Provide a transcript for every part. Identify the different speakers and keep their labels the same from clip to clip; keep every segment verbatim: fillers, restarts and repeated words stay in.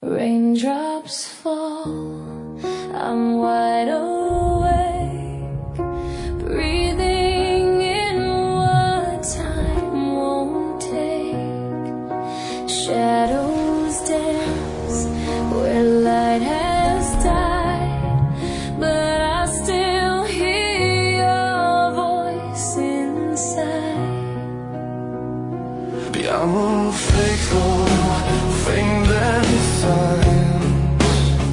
Speaker 1: Raindrops fall, I'm wide awake, breathing in what time won't take. Shadows dance where light has died, but I still hear your voice inside.
Speaker 2: Beyond unfaithful, famed and signs,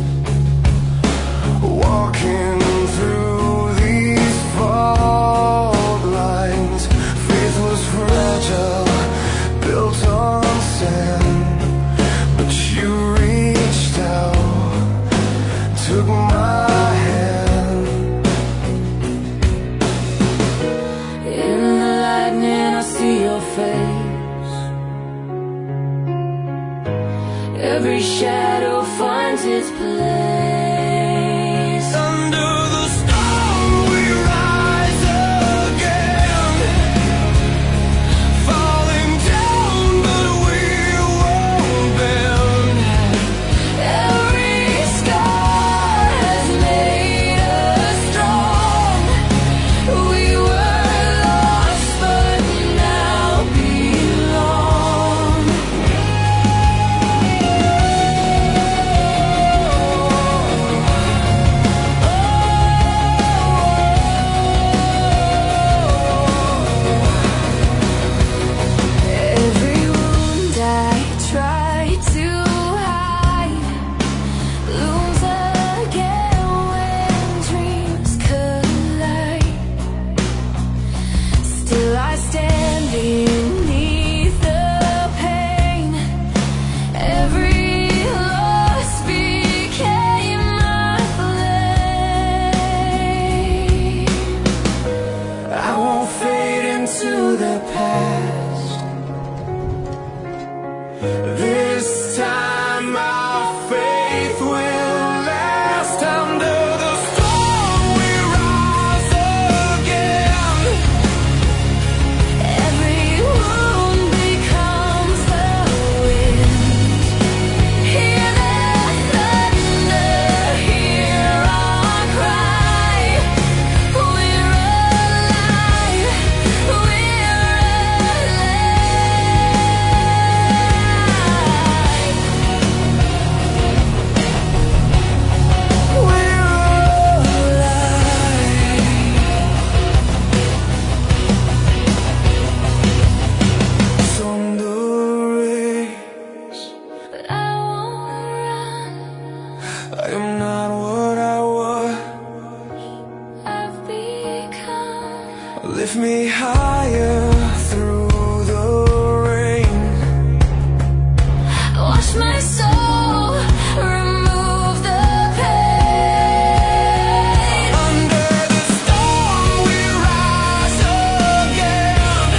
Speaker 2: walking through these fault lines. Faith was fragile, built on sand, but you reached out, took my hand.
Speaker 1: In the lightning I see your face. Every shadow finds its place.
Speaker 2: Under the storm we rise again, falling down but we won't bend.
Speaker 1: Every scar has made us strong. We were lost but now belong. Every wound I try to hide looms again when dreams collide. Still I stand beneath the pain. Every loss became my flame.
Speaker 2: I won't fade into the past. This time our faith will last. Under the storm we rise again.
Speaker 1: Every wound becomes the wind. Hear the thunder, hear our cry. We're alive, we're but I won't run.
Speaker 2: I am not what I was.
Speaker 1: I've become.
Speaker 2: Lift me higher through the rain.
Speaker 1: Wash my soul, remove the pain.
Speaker 2: Under the storm we rise again.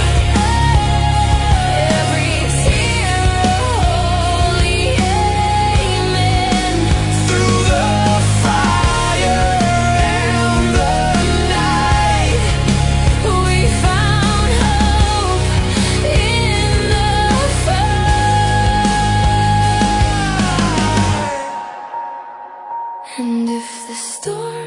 Speaker 1: Every tear a holy amen.
Speaker 2: Through the fire and the night,
Speaker 1: We found hope in the fight. And if the storm